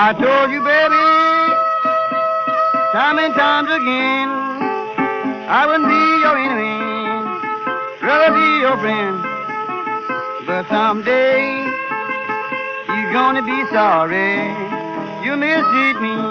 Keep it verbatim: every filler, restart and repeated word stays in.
I told you, baby, time and times again, I wouldn't be your enemy, rather be your friend. But someday you're gonna be sorry you mistreat me.